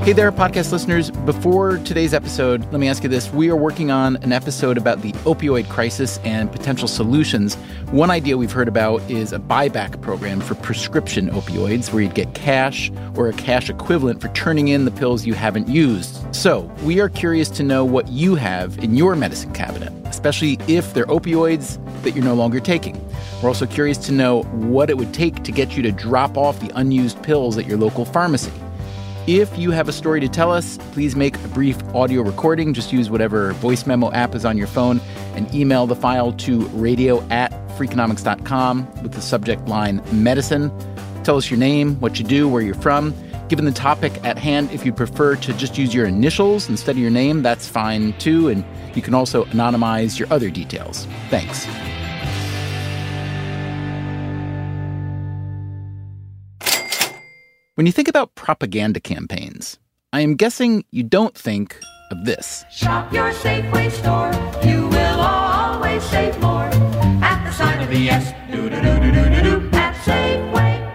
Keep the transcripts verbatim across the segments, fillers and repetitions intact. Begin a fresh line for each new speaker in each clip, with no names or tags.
Hey there, podcast listeners. Before today's episode, let me ask you this. We are working on an episode about the opioid crisis and potential solutions. One idea we've heard about is a buyback program for prescription opioids where you'd get cash or a cash equivalent for turning in the pills you haven't used. So we are curious to know what you have in your medicine cabinet, especially if they're opioids that you're no longer taking. We're also curious to know what it would take to get you to drop off the unused pills at your local pharmacy. If you have a story to tell us, please make a brief audio recording. Just use whatever voice memo app is on your phone and email the file to radio at freakonomics dot com with the subject line medicine. Tell us your name, what you do, where you're from. Given the topic at hand, if you prefer to just use your initials instead of your name, that's fine too. And you can also anonymize your other details. Thanks. When you think about propaganda campaigns, I am guessing you don't think of this.
Shop your Safeway store. You will always save more. At the sign of the S, do-do-do-do-do-do, at Safeway.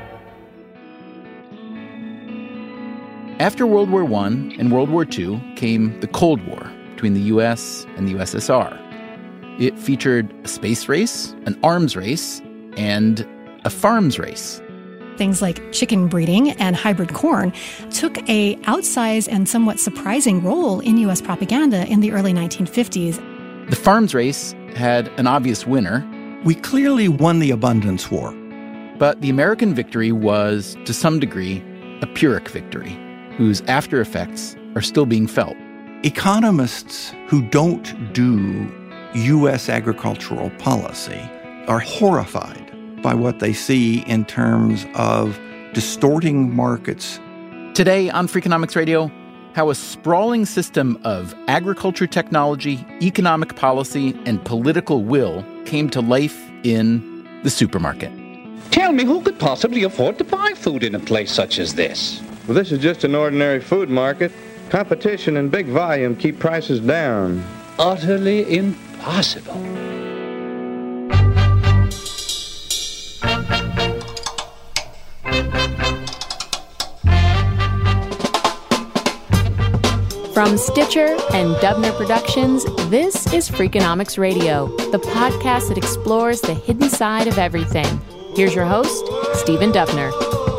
After World War One and World War Two came the Cold War between the U S and the U S S R. It featured a space race, an arms race, and a farms race.
Things like chicken breeding and hybrid corn took a outsized and somewhat surprising role in U S propaganda in the early nineteen fifties.
The farms race had an obvious winner.
We clearly won the abundance war.
But the American victory was, to some degree, a Pyrrhic victory, whose after effects are still being felt.
Economists who don't do U S agricultural policy are horrified by what they see in terms of distorting markets.
Today on Freakonomics Radio, how a sprawling system of agriculture technology, economic policy, and political will came to life in the supermarket.
Tell me, who could possibly afford to buy food in a place such as this?
Well, this is just an ordinary food market. Competition and big volume keep prices down.
Utterly impossible.
From Stitcher and Dubner Productions, this is Freakonomics Radio, the podcast that explores the hidden side of everything. Here's your host, Stephen Dubner.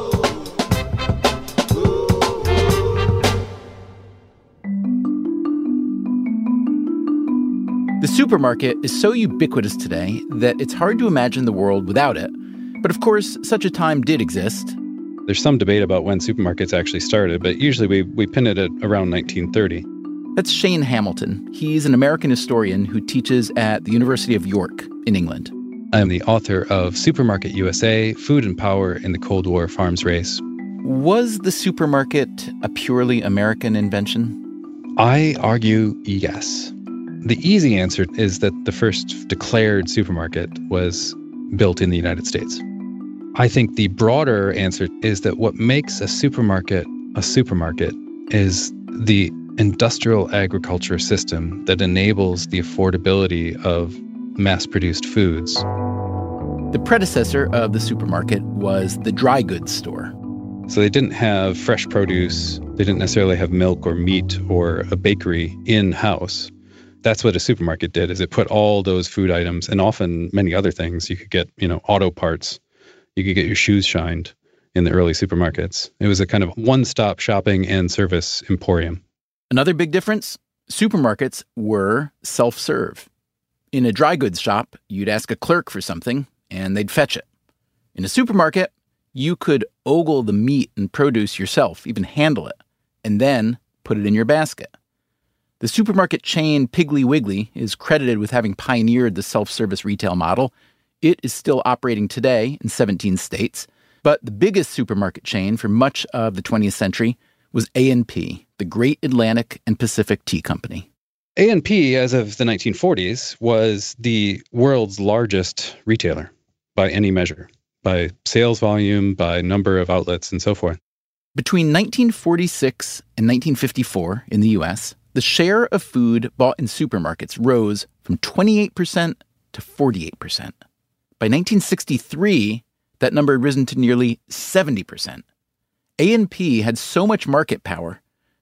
The supermarket is so ubiquitous today that it's hard to imagine the world without it. But of course, such a time did exist.
There's some debate about when supermarkets actually started, but usually we, we pin it at around nineteen thirty.
That's Shane Hamilton. He's an American historian who teaches at the University of York in England.
I am the author of Supermarket U S A, Food and Power in the Cold War Farms Race.
Was the supermarket a purely American invention?
I argue yes. The easy answer is that the first declared supermarket was built in the United States. I think the broader answer is that what makes a supermarket a supermarket is the industrial agriculture system that enables the affordability of mass-produced foods.
The predecessor of the supermarket was the dry goods store.
So they didn't have fresh produce, they didn't necessarily have milk or meat or a bakery in-house. That's what a supermarket did, is it put all those food items, and often many other things. You could get, you know, auto parts. You could get your shoes shined in the early supermarkets. It was a kind of one-stop shopping and service emporium.
Another big difference, supermarkets were self-serve. In a dry goods shop, you'd ask a clerk for something, and they'd fetch it. In a supermarket, you could ogle the meat and produce yourself, even handle it, and then put it in your basket. The supermarket chain Piggly Wiggly is credited with having pioneered the self-service retail model. It is still operating today in seventeen states, but the biggest supermarket chain for much of the twentieth century was A and P, the Great Atlantic and Pacific Tea Company.
A and P, as of the nineteen forties, was the world's largest retailer by any measure, by sales volume, by number of outlets, and so forth.
Between nineteen forty-six and nineteen fifty-four in the U S, the share of food bought in supermarkets rose from twenty-eight percent to forty-eight percent. By nineteen sixty-three, that number had risen to nearly seventy percent. A and P had so much market power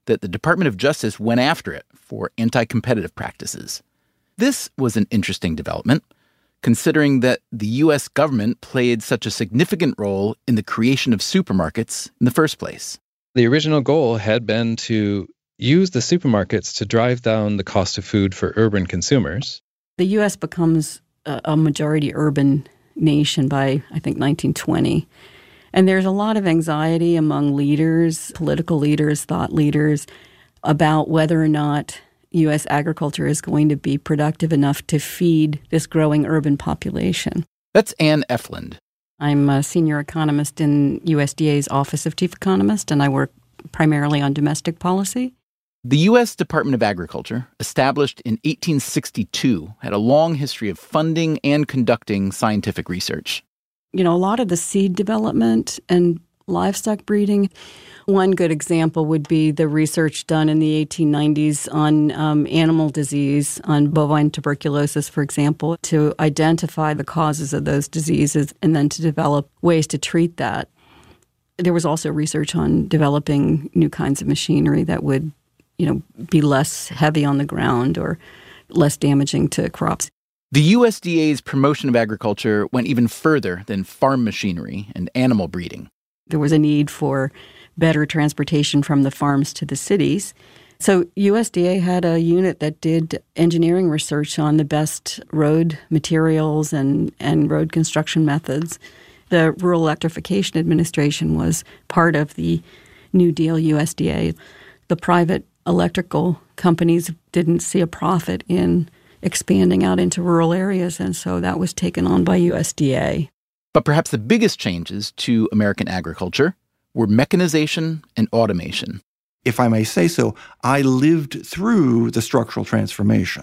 that the Department of Justice went after it for anti-competitive practices. This was an interesting development, considering that the U S government played such a significant role in the creation of supermarkets in the first place.
The original goal had been to use the supermarkets to drive down the cost of food for urban consumers.
The U S becomes a, a majority urban nation by, I think, nineteen twenty. And there's a lot of anxiety among leaders, political leaders, thought leaders, about whether or not U S agriculture is going to be productive enough to feed this growing urban population.
That's Anne Efland.
I'm a senior economist in U S D A's Office of Chief Economist, and I work primarily on domestic policy.
The U S Department of Agriculture, established in eighteen sixty-two, had a long history of funding and conducting scientific research.
You know, a lot of the seed development and livestock breeding. One good example would be the research done in the eighteen nineties on um, animal disease, on bovine tuberculosis, for example, to identify the causes of those diseases and then to develop ways to treat that. There was also research on developing new kinds of machinery that would, you know, be less heavy on the ground or less damaging to crops.
The U S D A's promotion of agriculture went even further than farm machinery and animal breeding.
There was a need for better transportation from the farms to the cities. So U S D A had a unit that did engineering research on the best road materials and, and road construction methods. The Rural Electrification Administration was part of the New Deal U S D A. The private electrical companies didn't see a profit in expanding out into rural areas, and so that was taken on by U S D A.
But perhaps the biggest changes to American agriculture were mechanization and automation.
If I may say so, I lived through the structural transformation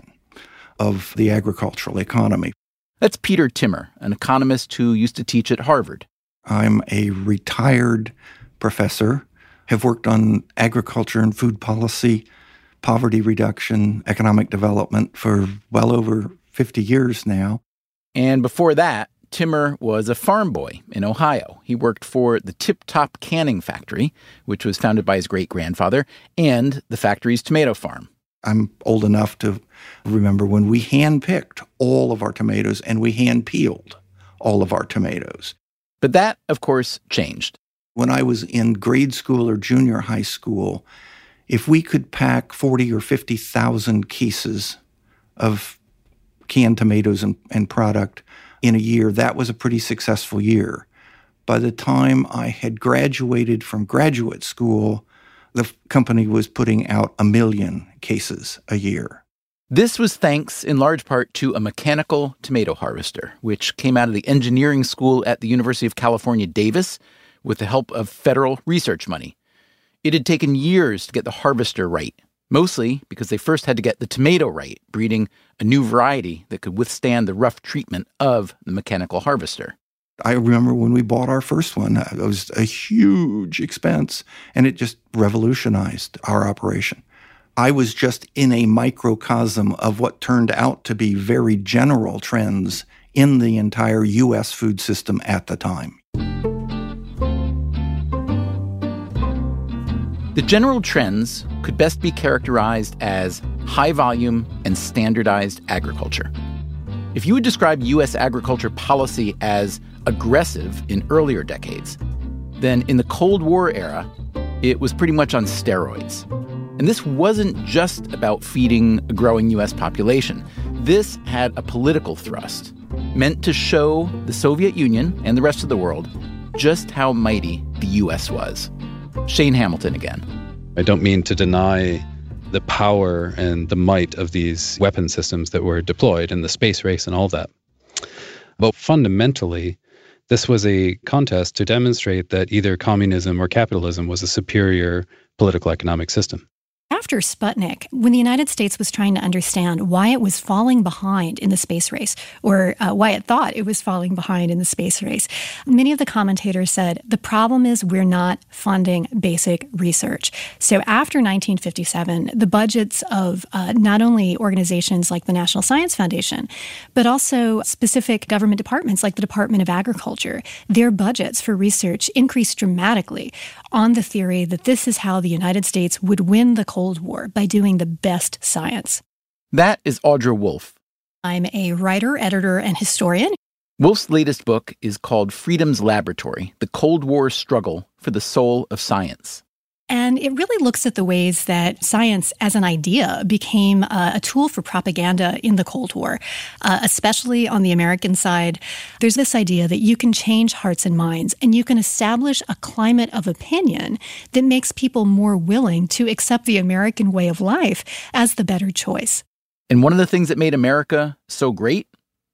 of the agricultural economy.
That's Peter Timmer, an economist who used to teach at Harvard.
I'm a retired professor, have worked on agriculture and food policy, poverty reduction, economic development for well over fifty years now.
And before that, Timmer was a farm boy in Ohio. He worked for the Tip Top Canning Factory, which was founded by his great-grandfather, and the factory's tomato farm.
I'm old enough to remember when we hand-picked all of our tomatoes and we hand-peeled all of our tomatoes.
But that, of course, changed.
When I was in grade school or junior high school, if we could pack forty or fifty thousand cases of canned tomatoes and, and product in a year, that was a pretty successful year. By the time I had graduated from graduate school, the company was putting out a million cases a year.
This was thanks in large part to a mechanical tomato harvester, which came out of the engineering school at the University of California, Davis, with the help of federal research money. It had taken years to get the harvester right, mostly because they first had to get the tomato right, breeding a new variety that could withstand the rough treatment of the mechanical harvester.
I remember when we bought our first one, it was a huge expense, and it just revolutionized our operation. I was just in a microcosm of what turned out to be very general trends in the entire U S food system at the time.
The general trends could best be characterized as high volume and standardized agriculture. If you would describe U S agriculture policy as aggressive in earlier decades, then in the Cold War era, it was pretty much on steroids. And this wasn't just about feeding a growing U S population. This had a political thrust, meant to show the Soviet Union and the rest of the world just how mighty the U S was. Shane Hamilton again.
I don't mean to deny the power and the might of these weapon systems that were deployed in the space race and all of that. But fundamentally, this was a contest to demonstrate that either communism or capitalism was a superior political economic system.
After Sputnik, when the United States was trying to understand why it was falling behind in the space race, or uh, why it thought it was falling behind in the space race, many of the commentators said, the problem is we're not funding basic research. So after nineteen fifty-seven, the budgets of uh, not only organizations like the National Science Foundation, but also specific government departments like the Department of Agriculture, their budgets for research increased dramatically on the theory that this is how the United States would win the Cold War, by doing the best science.
That is Audra Wolfe.
I'm a writer, editor, and historian.
Wolfe's latest book is called Freedom's Laboratory, The Cold War Struggle for the Soul of Science.
And it really looks at the ways that science as an idea became uh, a tool for propaganda in the Cold War, uh, especially on the American side. There's this idea that you can change hearts and minds, and you can establish a climate of opinion that makes people more willing to accept the American way of life as the better choice.
And one of the things that made America so great,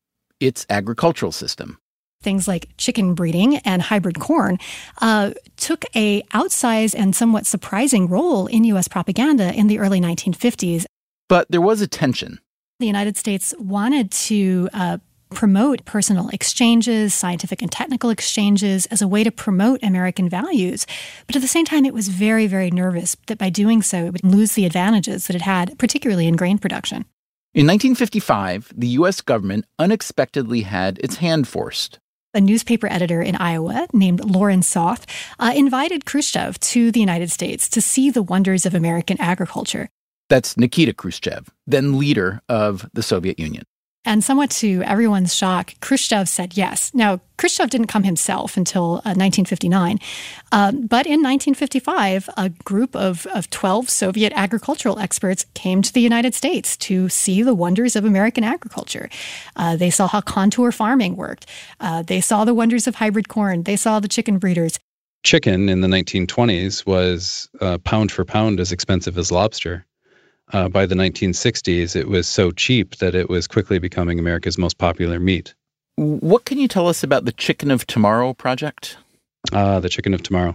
its agricultural system.
Things like chicken breeding and hybrid corn, uh, took a outsized and somewhat surprising role in U S propaganda in the early nineteen fifties.
But there was a tension.
The United States wanted to uh, promote personal exchanges, scientific and technical exchanges, as a way to promote American values. But at the same time, it was very, very nervous that by doing so, it would lose the advantages that it had, particularly in grain production.
In nineteen fifty-five, the U S government unexpectedly had its hand forced.
A newspaper editor in Iowa named Loren Soth uh, invited Khrushchev to the United States to see the wonders of American agriculture.
That's Nikita Khrushchev, then leader of the Soviet Union.
And somewhat to everyone's shock, Khrushchev said yes. Now, Khrushchev didn't come himself until uh, nineteen fifty-nine. Uh, but in nineteen fifty-five, a group of, of twelve Soviet agricultural experts came to the United States to see the wonders of American agriculture. Uh, they saw how contour farming worked. Uh, they saw the wonders of hybrid corn. They saw the chicken breeders.
Chicken in the nineteen twenties was uh, pound for pound as expensive as lobster. Uh, by the nineteen sixties, it was so cheap that it was quickly becoming America's most popular meat.
What can you tell us about the Chicken of Tomorrow project?
Ah, uh, the Chicken of Tomorrow.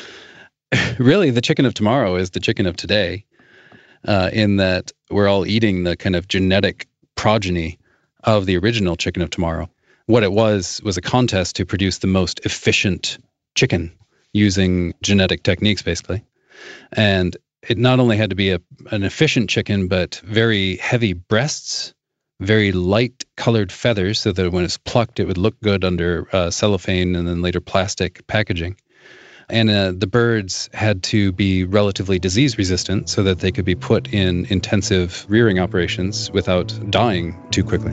Really, the Chicken of Tomorrow is the chicken of today, uh, in that we're all eating the kind of genetic progeny of the original Chicken of Tomorrow. What it was was a contest to produce the most efficient chicken using genetic techniques, basically. And it not only had to be a, an efficient chicken, but very heavy breasts, very light colored feathers so that when it's plucked, it would look good under uh, cellophane and then later plastic packaging. And uh, the birds had to be relatively disease resistant so that they could be put in intensive rearing operations without dying too quickly.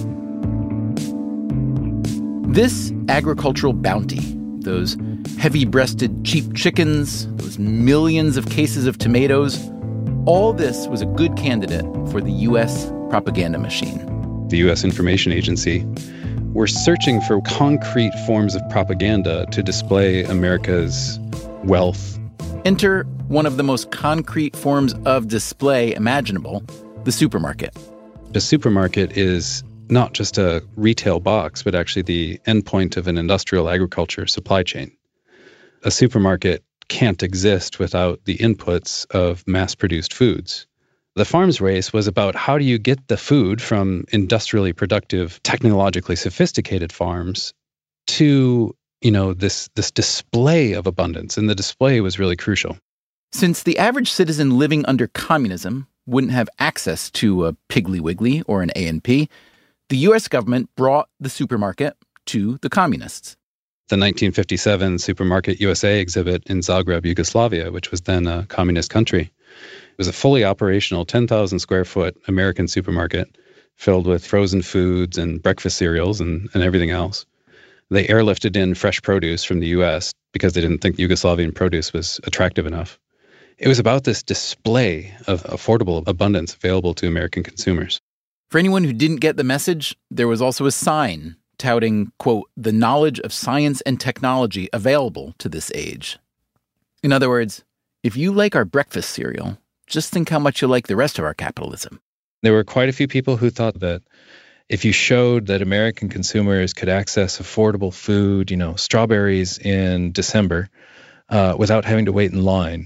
This agricultural bounty, those heavy-breasted cheap chickens, those millions of cases of tomatoes, all this was a good candidate for the U S propaganda machine.
The U S Information Agency were searching for concrete forms of propaganda to display America's wealth.
Enter one of the most concrete forms of display imaginable, the supermarket.
The supermarket is not just a retail box, but actually the endpoint of an industrial agriculture supply chain. A supermarket can't exist without the inputs of mass-produced foods. The farms race was about how do you get the food from industrially productive, technologically sophisticated farms to, you know, this, this display of abundance. And the display was really crucial.
Since the average citizen living under communism wouldn't have access to a Piggly Wiggly or an A and P, the U S government brought the supermarket to the communists.
The nineteen fifty-seven Supermarket U S A exhibit in Zagreb, Yugoslavia, which was then a communist country, it was a fully operational ten thousand square foot American supermarket filled with frozen foods and breakfast cereals and, and everything else. They airlifted in fresh produce from the U S because they didn't think Yugoslavian produce was attractive enough. It was about this display of affordable abundance available to American consumers.
For anyone who didn't get the message, there was also a sign touting, quote, the knowledge of science and technology available to this age. In other words, if you like our breakfast cereal, just think how much you like the rest of our capitalism.
There were quite a few people who thought that if you showed that American consumers could access affordable food, you know, strawberries in December, uh, without having to wait in line,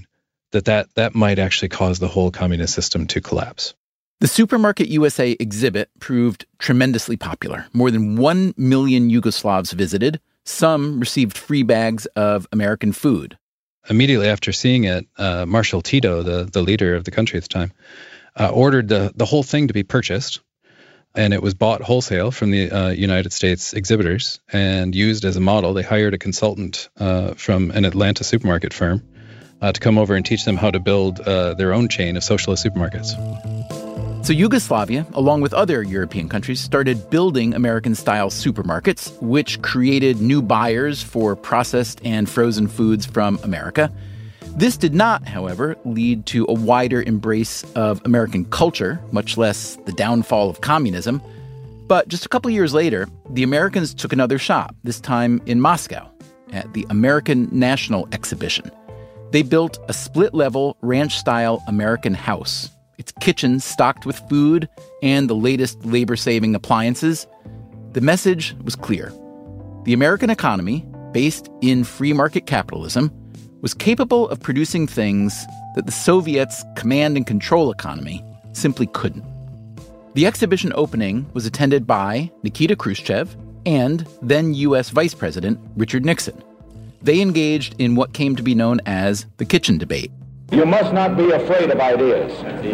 that that, that might actually cause the whole communist system to collapse.
The Supermarket U S A exhibit proved tremendously popular. More than one million Yugoslavs visited. Some received free bags of American food.
Immediately after seeing it, uh, Marshal Tito, the, the leader of the country at the time, uh, ordered the, the whole thing to be purchased. And it was bought wholesale from the uh, United States exhibitors and used as a model. They hired a consultant uh, from an Atlanta supermarket firm uh, to come over and teach them how to build uh, their own chain of socialist supermarkets.
So Yugoslavia, along with other European countries, started building American-style supermarkets, which created new buyers for processed and frozen foods from America. This did not, however, lead to a wider embrace of American culture, much less the downfall of communism. But just a couple years later, the Americans took another shot, this time in Moscow, at the American National Exhibition. They built a split-level, ranch-style American house, its kitchen stocked with food and the latest labor-saving appliances. The message was clear. The American economy, based in free market capitalism, was capable of producing things that the Soviets' command and control economy simply couldn't. The exhibition opening was attended by Nikita Khrushchev and then U S Vice President Richard Nixon. They engaged in what came to be known as the kitchen debate.
You must not be afraid of ideas.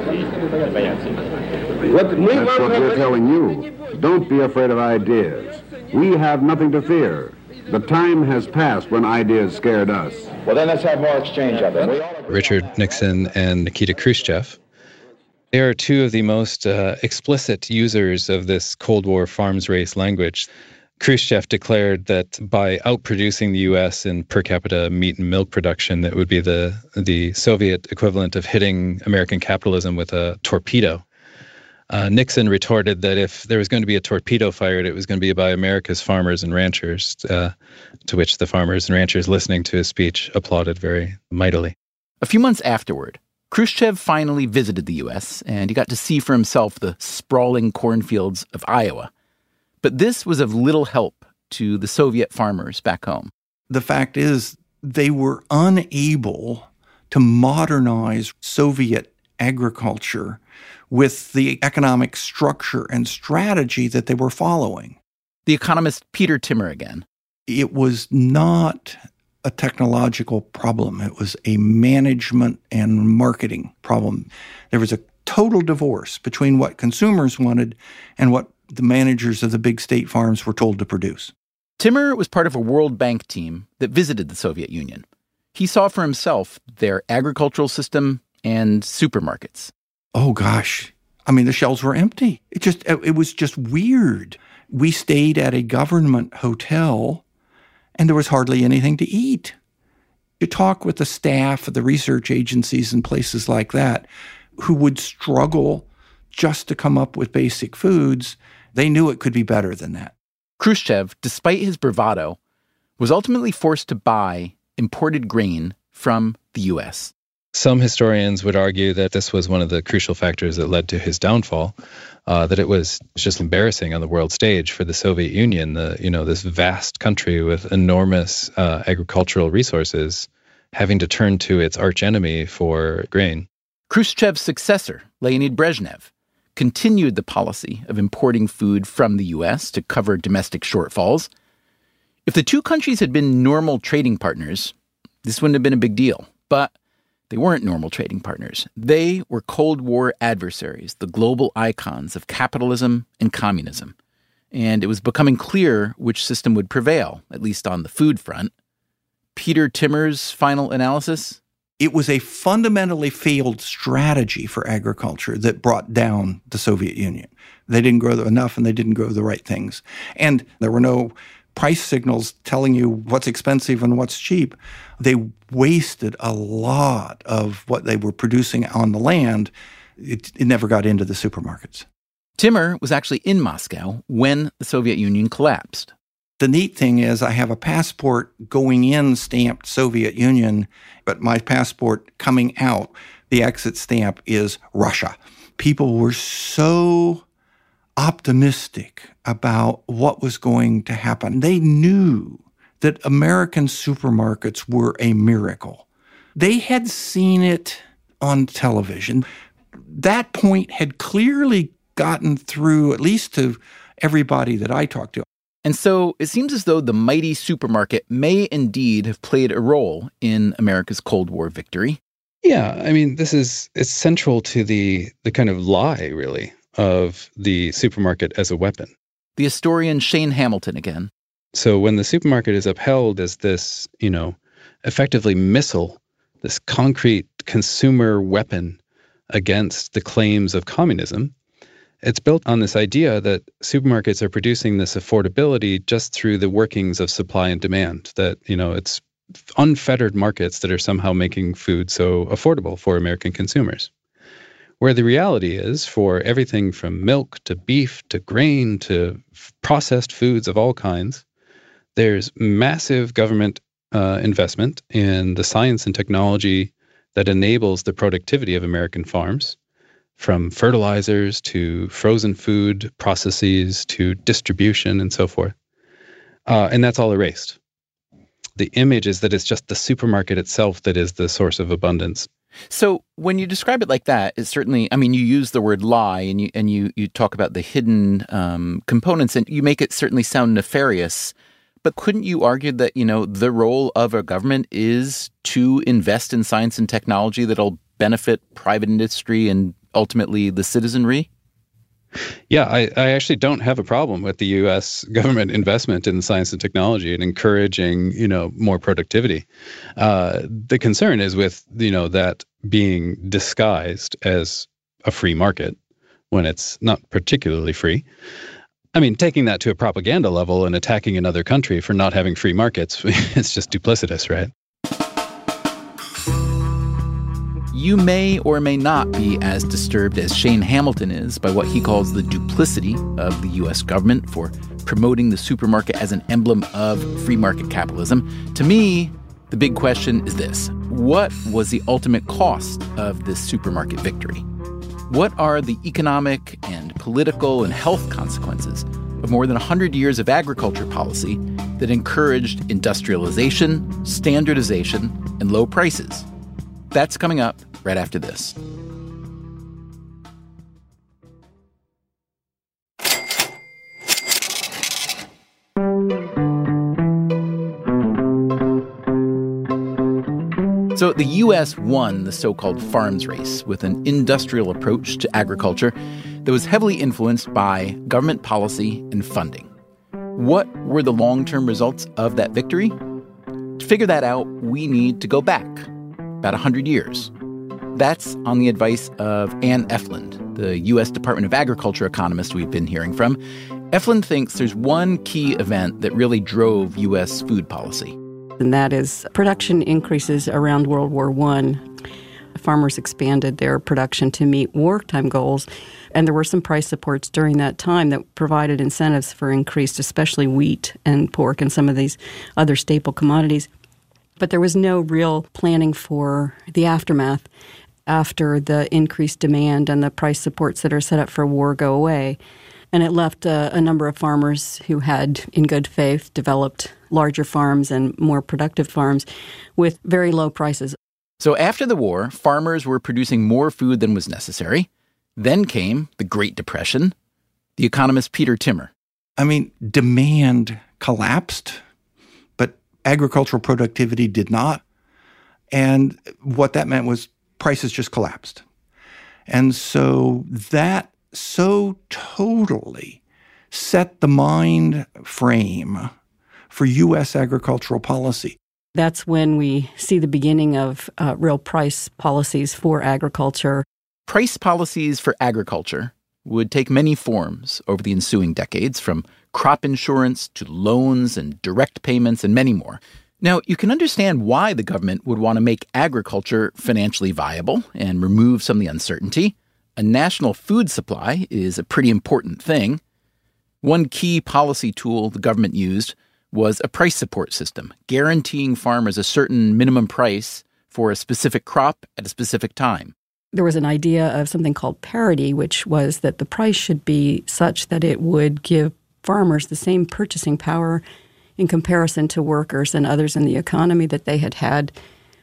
That's what we're telling you. Don't be afraid of ideas. We have nothing to fear. The time has passed when ideas scared us.
Well, then let's have more exchange of them.
Richard Nixon and Nikita Khrushchev. They are two of the most uh, explicit users of this Cold War farms race language. Khrushchev declared that by outproducing the U S in per capita meat and milk production, that would be the the Soviet equivalent of hitting American capitalism with a torpedo. Uh, Nixon retorted that if there was going to be a torpedo fired, it was going to be by America's farmers and ranchers, uh, to which the farmers and ranchers listening to his speech applauded very mightily.
A few months afterward, Khrushchev finally visited the U S, and he got to see for himself the sprawling cornfields of Iowa. But this was of little help to the Soviet farmers back home.
The fact is, they were unable to modernize Soviet agriculture with the economic structure and strategy that they were following.
The economist Peter Timmer again.
It was not a technological problem. It was a management and marketing problem. There was a total divorce between what consumers wanted and what the managers of the big state farms were told to produce.
Timmer was part of a World Bank team that visited the Soviet Union. He saw for himself their agricultural system and supermarkets.
Oh, gosh. I mean, the shelves were empty. It just, it was just weird. We stayed at a government hotel, and there was hardly anything to eat. You talk with the staff of the research agencies and places like that who would struggle just to come up with basic foods. They knew it could be better than that.
Khrushchev, despite his bravado, was ultimately forced to buy imported grain from the U S.
Some historians would argue that this was one of the crucial factors that led to his downfall, uh, that it was just embarrassing on the world stage for the Soviet Union, the, you know, this vast country with enormous uh, agricultural resources, having to turn to its archenemy for grain.
Khrushchev's successor, Leonid Brezhnev, continued the policy of importing food from the U S to cover domestic shortfalls. If the two countries had been normal trading partners, this wouldn't have been a big deal. But they weren't normal trading partners. They were Cold War adversaries, the global icons of capitalism and communism. And it was becoming clear which system would prevail, at least on the food front. Peter Timmer's final analysis?
It was a fundamentally failed strategy for agriculture that brought down the Soviet Union. They didn't grow enough and they didn't grow the right things. And there were no price signals telling you what's expensive and what's cheap. They wasted a lot of what they were producing on the land. It, it never got into the supermarkets.
Timmer was actually in Moscow when the Soviet Union collapsed.
The neat thing is I have a passport going in stamped Soviet Union, but my passport coming out, the exit stamp is Russia. People were so optimistic about what was going to happen. They knew that American supermarkets were a miracle. They had seen it on television. That point had clearly gotten through, at least to everybody that I talked to.
And so it seems as though the mighty supermarket may indeed have played a role in America's Cold War victory.
Yeah, I mean, this is it's central to the the kind of lie, really, of the supermarket as a weapon.
The historian Shane Hamilton again.
So when the supermarket is upheld as this, you know, effectively missile, this concrete consumer weapon against the claims of communism, it's built on this idea that supermarkets are producing this affordability just through the workings of supply and demand, that, you know, it's unfettered markets that are somehow making food so affordable for American consumers. Where the reality is, for everything from milk to beef to grain to f- processed foods of all kinds, there's massive government uh, investment in the science and technology that enables the productivity of American farms, from fertilizers to frozen food processes to distribution and so forth. Uh, and that's all erased. The image is that it's just the supermarket itself that is the source of abundance.
So when you describe it like that, it's certainly, I mean, you use the word lie and you and you, you talk about the hidden um, components, and you make it certainly sound nefarious. But couldn't you argue that, you know, the role of a government is to invest in science and technology that'll benefit private industry and ultimately the citizenry?
Yeah, I, I actually don't have a problem with the U S government investment in science and technology and encouraging, you know, more productivity. Uh, the concern is with, you know, that being disguised as a free market when it's not particularly free. I mean, taking that to a propaganda level and attacking another country for not having free markets, it's just duplicitous, right?
You may or may not be as disturbed as Shane Hamilton is by what he calls the duplicity of the U S government for promoting the supermarket as an emblem of free market capitalism. To me, the big question is this: what was the ultimate cost of this supermarket victory? What are the economic and political and health consequences of more than one hundred years of agriculture policy that encouraged industrialization, standardization, and low prices? That's coming up right after this. So the U S won the so-called farms race with an industrial approach to agriculture that was heavily influenced by government policy and funding. What were the long-term results of that victory? To figure that out, we need to go back about one hundred years. That's on the advice of Ann Efland, the U S Department of Agriculture economist we've been hearing from. Efland thinks there's one key event that really drove U S food policy.
And that is production increases around World War One. Farmers expanded their production to meet wartime goals, and there were some price supports during that time that provided incentives for increased, especially wheat and pork and some of these other staple commodities. But there was no real planning for the aftermath after the increased demand and the price supports that are set up for war go away. And it left a, a number of farmers who had, in good faith, developed larger farms and more productive farms with very low prices.
So after the war, farmers were producing more food than was necessary. Then came the Great Depression. The economist Peter Timmer.
I mean, demand collapsed, but agricultural productivity did not. And what that meant was prices just collapsed. And so that so totally set the mind frame for U S agricultural policy.
That's when we see the beginning of uh, real price policies for agriculture.
Price policies for agriculture would take many forms over the ensuing decades, from crop insurance to loans and direct payments and many more. Now, you can understand why the government would want to make agriculture financially viable and remove some of the uncertainty. A national food supply is a pretty important thing. One key policy tool the government used was a price support system, guaranteeing farmers a certain minimum price for a specific crop at a specific time.
There was an idea of something called parity, which was that the price should be such that it would give farmers the same purchasing power in comparison to workers and others in the economy that they had had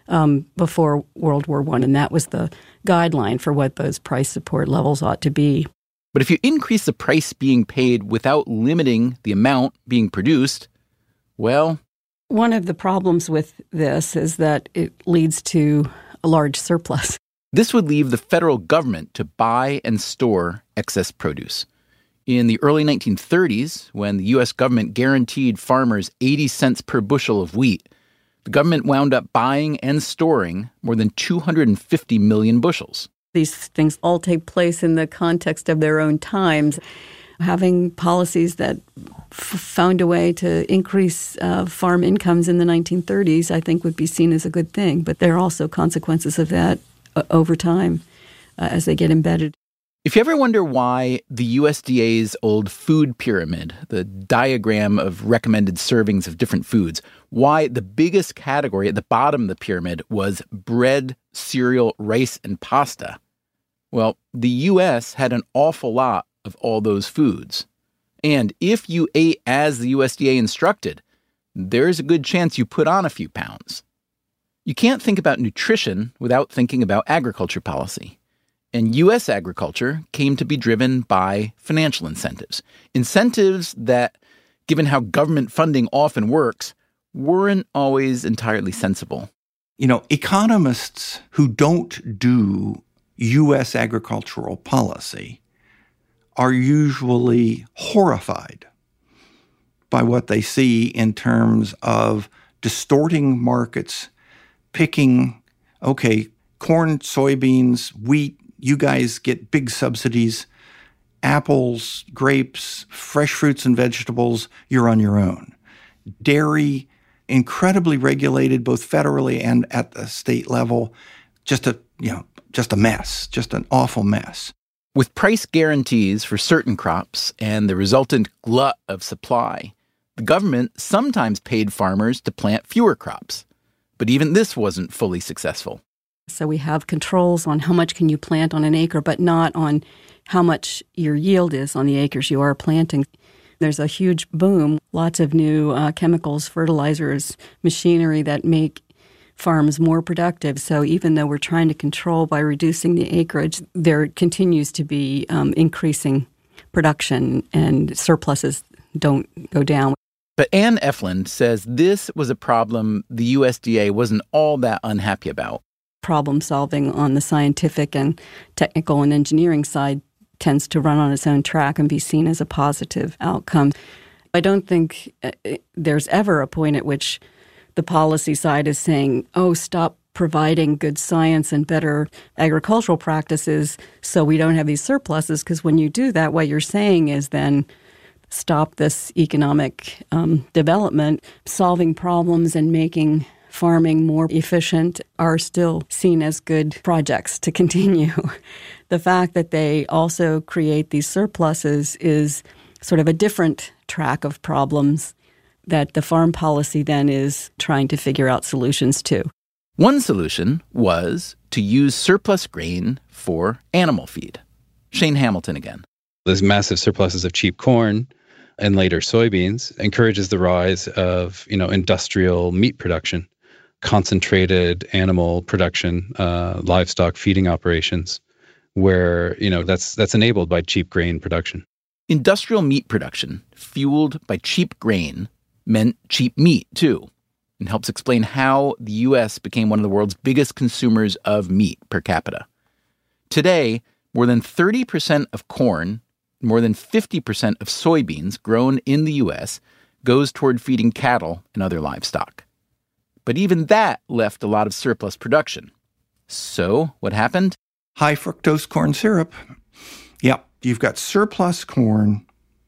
um, before World War One, and that was the guideline for what those price support levels ought to be.
But if you increase the price being paid without limiting the amount being produced, well...
One of the problems with this is that it leads to a large surplus.
This would leave the federal government to buy and store excess produce. In the early nineteen thirties, when the U S government guaranteed farmers eighty cents per bushel of wheat, the government wound up buying and storing more than two hundred fifty million bushels.
These things all take place in the context of their own times. Having policies that f- found a way to increase uh, farm incomes in the nineteen thirties, I think, would be seen as a good thing. But there are also consequences of that uh, over time uh, as they get embedded.
If you ever wonder why the U S D A's old food pyramid, the diagram of recommended servings of different foods, why the biggest category at the bottom of the pyramid was bread, cereal, rice, and pasta, well, the U S had an awful lot of all those foods. And if you ate as the U S D A instructed, there's a good chance you put on a few pounds. You can't think about nutrition without thinking about agriculture policy. And U S agriculture came to be driven by financial incentives. Incentives that, given how government funding often works, weren't always entirely sensible.
You know, economists who don't do U S agricultural policy are usually horrified by what they see in terms of distorting markets, picking, okay, corn, soybeans, wheat, you guys get big subsidies. Apples, grapes, fresh fruits and vegetables, you're on your own. Dairy, incredibly regulated both federally and at the state level. Just a, you know, just a mess, just an awful mess.
With price guarantees for certain crops and the resultant glut of supply, the government sometimes paid farmers to plant fewer crops. But even this wasn't fully successful.
So we have controls on how much can you plant on an acre, but not on how much your yield is on the acres you are planting. There's a huge boom, lots of new uh, chemicals, fertilizers, machinery that make farms more productive. So even though we're trying to control by reducing the acreage, there continues to be um, increasing production and surpluses don't go down.
But Ann Efland says this was a problem the U S D A wasn't all that unhappy about.
Problem solving on the scientific and technical and engineering side tends to run on its own track and be seen as a positive outcome. I don't think there's ever a point at which the policy side is saying, oh, stop providing good science and better agricultural practices so we don't have these surpluses, because when you do that, what you're saying is then stop this economic um, development. Solving problems and making farming more efficient are still seen as good projects to continue. The fact that they also create these surpluses is sort of a different track of problems that the farm policy then is trying to figure out solutions to.
One solution was to use surplus grain for animal feed. Shane Hamilton again.
Those massive surpluses of cheap corn and later soybeans encourages the rise of, you know, industrial meat production, concentrated animal production, uh, livestock feeding operations, where, you know, that's that's enabled by cheap grain production.
Industrial meat production, fueled by cheap grain, meant cheap meat, too, and helps explain how the U S became one of the world's biggest consumers of meat per capita. Today, more than thirty percent of corn, more than fifty percent of soybeans grown in the U S goes toward feeding cattle and other livestock. But even that left a lot of surplus production. So what happened?
High fructose corn syrup. Yep, you've got surplus corn,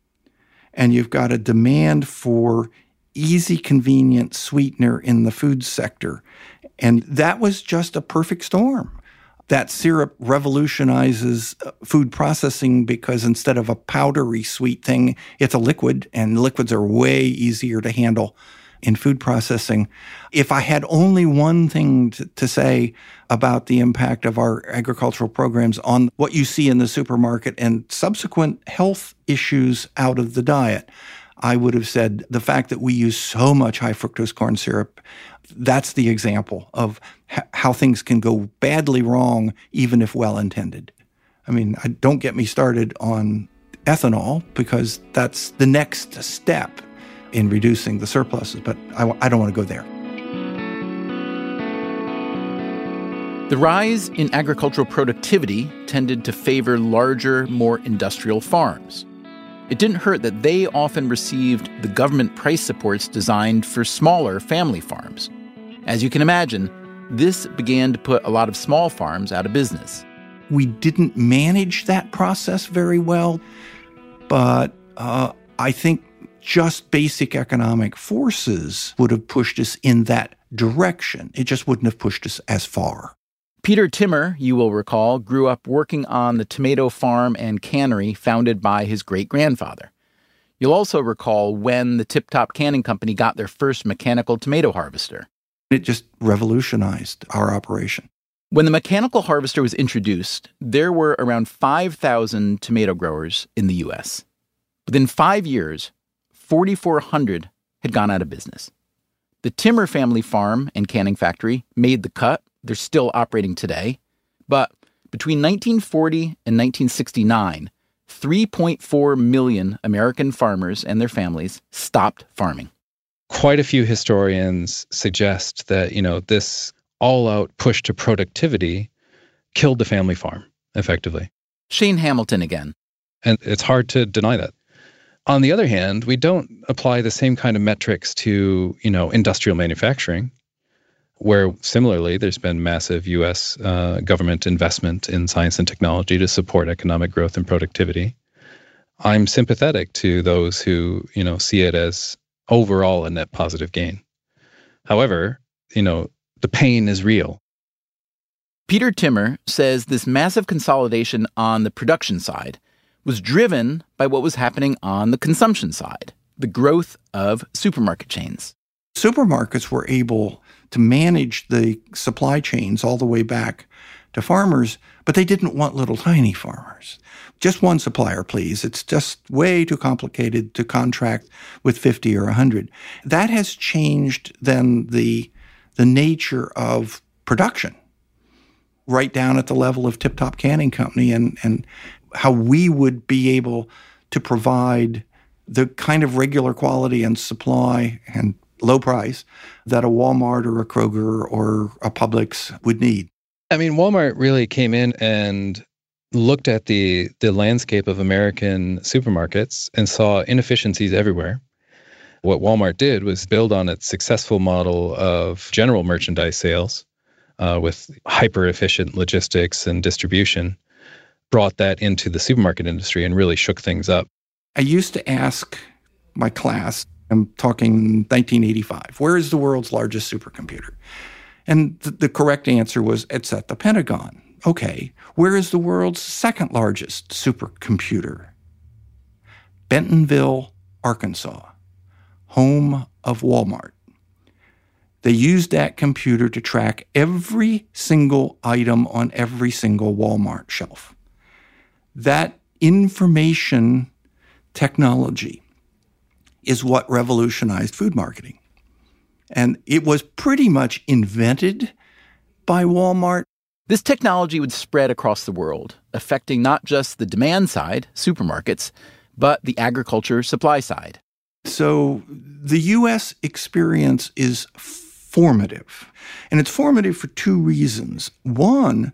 and you've got a demand for easy, convenient sweetener in the food sector. And that was just a perfect storm. That syrup revolutionizes food processing because instead of a powdery sweet thing, it's a liquid, and liquids are way easier to handle in food processing. If I had only one thing to, to say about the impact of our agricultural programs on what you see in the supermarket and subsequent health issues out of the diet, I would have said the fact that we use so much high fructose corn syrup that's the example of h- how things can go badly wrong, even if well-intended. I mean, I, don't get me started on ethanol, because that's the next step in reducing the surpluses, but I, I don't want to go there.
The rise in agricultural productivity tended to favor larger, more industrial farms. It didn't hurt that they often received the government price supports designed for smaller family farms. As you can imagine, this began to put a lot of small farms out of business.
We didn't manage that process very well, but uh, I think just basic economic forces would have pushed us in that direction. It just wouldn't have pushed us as far.
Peter Timmer, you will recall, grew up working on the tomato farm and cannery founded by his great-grandfather. You'll also recall when the Tip Top Canning Company got their first mechanical tomato harvester.
It just revolutionized our operation.
When the mechanical harvester was introduced, there were around five thousand tomato growers in the U S. Within five years, four thousand four hundred had gone out of business. The Timmer family farm and canning factory made the cut. They're still operating today. But between nineteen forty and nineteen sixty-nine, three point four million American farmers and their families stopped farming.
Quite a few historians suggest that, you know, this all-out push to productivity killed the family farm, effectively.
Shane Hamilton again.
And it's hard to deny that. On the other hand, we don't apply the same kind of metrics to, you know, industrial manufacturing, where similarly there's been massive U S uh, government investment in science and technology to support economic growth and productivity. I'm sympathetic to those who, you know, see it as overall a net positive gain. However, you know, the pain is real.
Peter Timmer says this massive consolidation on the production side was driven by what was happening on the consumption side, the growth of supermarket chains.
Supermarkets were able to manage the supply chains all the way back to farmers, but they didn't want little tiny farmers. Just one supplier, please. It's just way too complicated to contract with fifty or one hundred. That has changed then the, the nature of production, right down at the level of Tip Top Canning Company, and, and how we would be able to provide the kind of regular quality and supply and low price that a Walmart or a Kroger or a Publix would need.
I mean, Walmart really came in and looked at the the landscape of American supermarkets and saw inefficiencies everywhere. What Walmart did was build on its successful model of general merchandise sales uh, with hyper-efficient logistics and distribution, brought that into the supermarket industry and really shook things up.
I used to ask my class, I'm talking nineteen eighty-five, where is the world's largest supercomputer? And th- the correct answer was, it's at the Pentagon. Okay, where is the world's second largest supercomputer? Bentonville, Arkansas, home of Walmart. They used that computer to track every single item on every single Walmart shelf. That information technology is what revolutionized food marketing. And it was pretty much invented by Walmart.
This technology would spread across the world, affecting not just the demand side, supermarkets, but the agriculture supply side.
So the U S experience is formative. And it's formative for two reasons. One,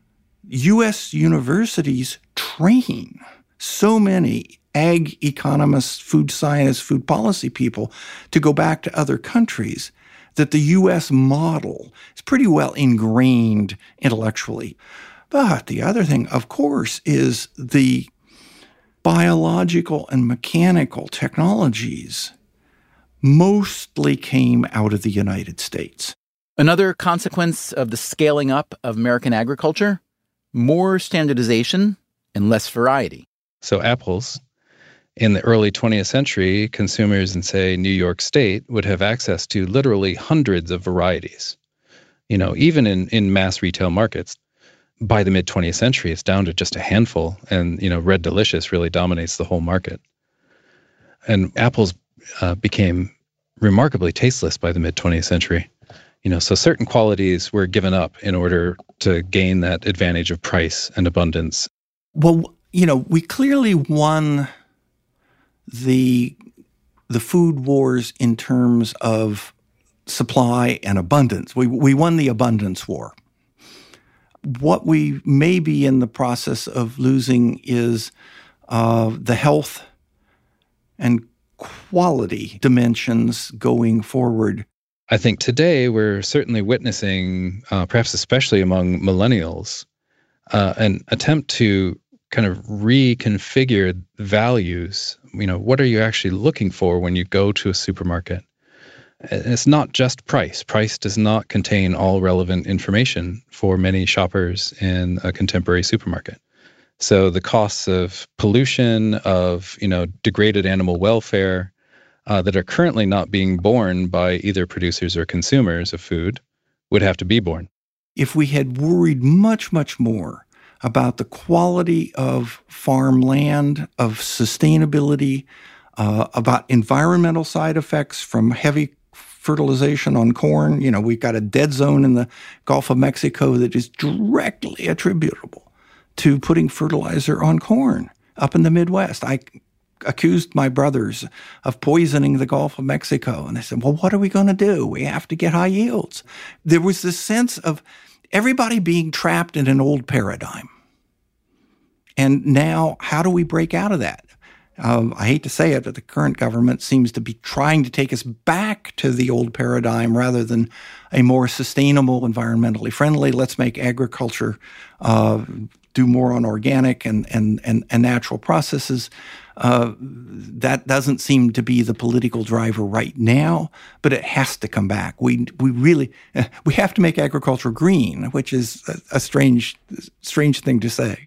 U S universities train so many ag economists, food scientists, food policy people to go back to other countries that the U S model is pretty well ingrained intellectually. But the other thing, of course, is the biological and mechanical technologies mostly came out of the United States.
Another consequence of the scaling up of American agriculture, more standardization and less variety.
So apples, in the early twentieth century, consumers in, say, New York State would have access to literally hundreds of varieties. You know, even in, in mass retail markets, by the mid-twentieth century, it's down to just a handful. And, you know, Red Delicious really dominates the whole market. And apples uh, became remarkably tasteless by the mid-twentieth century. You know, so certain qualities were given up in order to gain that advantage of price and abundance.
Well, you know, we clearly won the the food wars in terms of supply and abundance. We we won the abundance war. What we may be in the process of losing is uh, the health and quality dimensions going forward.
I think today we're certainly witnessing, uh, perhaps especially among millennials, uh, an attempt to kind of reconfigure values. You know, what are you actually looking for when you go to a supermarket? It's not just price. Price does not contain all relevant information for many shoppers in a contemporary supermarket. So the costs of pollution, of, you know, degraded animal welfare uh, that are currently not being borne by either producers or consumers of food would have to be borne.
If we had worried much, much more about the quality of farmland, of sustainability, uh, about environmental side effects from heavy fertilization on corn. You know, we've got a dead zone in the Gulf of Mexico that is directly attributable to putting fertilizer on corn up in the Midwest. I accused my brothers of poisoning the Gulf of Mexico, and they said, well, what are we going to do? We have to get high yields. There was this sense of everybody being trapped in an old paradigm. And now, how do we break out of that? Um, I hate to say it, but the current government seems to be trying to take us back to the old paradigm rather than a more sustainable, environmentally friendly. Let's make agriculture uh, do more on organic and and and, and natural processes. Uh, that doesn't seem to be the political driver right now, but it has to come back. We we really we have to make agriculture green, which is a, a strange strange thing to say.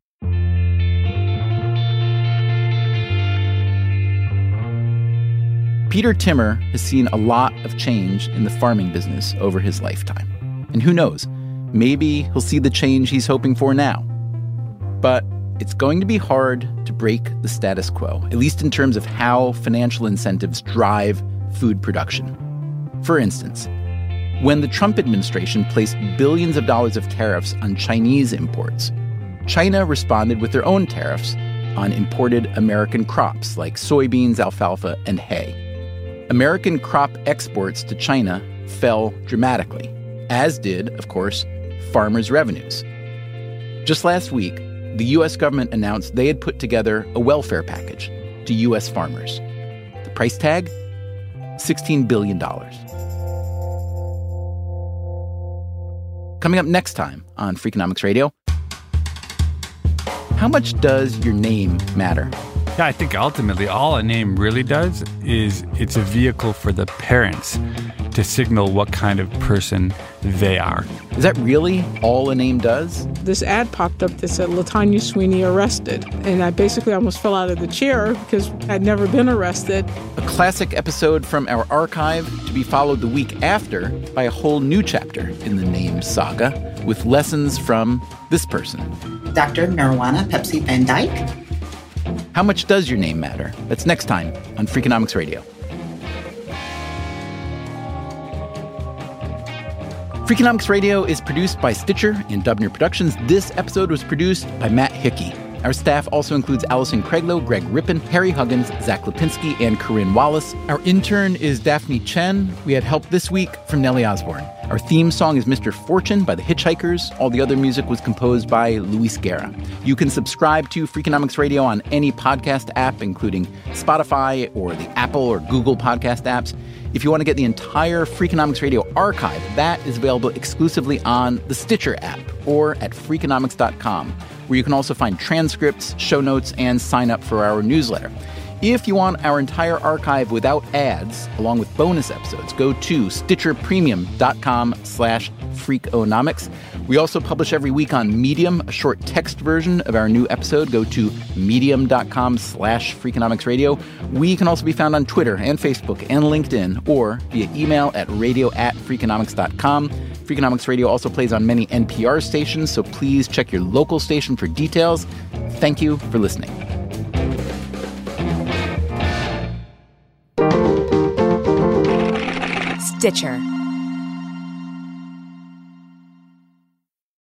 Peter Timmer has seen a lot of change in the farming business over his lifetime. And who knows, maybe he'll see the change he's hoping for now. But it's going to be hard to break the status quo, at least in terms of how financial incentives drive food production. For instance, when the Trump administration placed billions of dollars of tariffs on Chinese imports, China responded with their own tariffs on imported American crops like soybeans, alfalfa, and hay. American crop exports to China fell dramatically, as did, of course, farmers' revenues. Just last week, the U S government announced they had put together a welfare package to U S farmers. The price tag? sixteen billion dollars. Coming up next time on Freakonomics Radio, how much does your name matter?
Yeah, I think ultimately all a name really does is it's a vehicle for the parents to signal what kind of person they are.
Is that really all a name does?
This ad popped up that said LaTanya Sweeney arrested, and I basically almost fell out of the chair because I'd never been arrested.
A classic episode from our archive to be followed the week after by a whole new chapter in the name saga with lessons from this person.
Doctor Nirwana Pepsi Van Dyke.
How much does your name matter? That's next time on Freakonomics Radio. Freakonomics Radio is produced by Stitcher and Dubner Productions. This episode was produced by Matt Hickey. Our staff also includes Allison Craiglow, Greg Rippin, Harry Huggins, Zach Lipinski, and Corinne Wallace. Our intern is Daphne Chen. We had help this week from Nellie Osborne. Our theme song is Mister Fortune by the Hitchhikers. All the other music was composed by Luis Guerra. You can subscribe to Freakonomics Radio on any podcast app, including Spotify or the Apple or Google podcast apps. If you want to get the entire Freakonomics Radio archive, that is available exclusively on the Stitcher app or at freakonomics dot com, where you can also find transcripts, show notes, and sign up for our newsletter. If you want our entire archive without ads, along with bonus episodes, go to stitcher premium dot com slash freakonomics. We also publish every week on Medium, a short text version of our new episode. Go to medium dot com slash freakonomics radio. We can also be found on Twitter and Facebook and LinkedIn, or via email at radio at freakonomics dot com. Freakonomics Radio also plays on many N P R stations, so please check your local station for details. Thank you for listening.
Stitcher.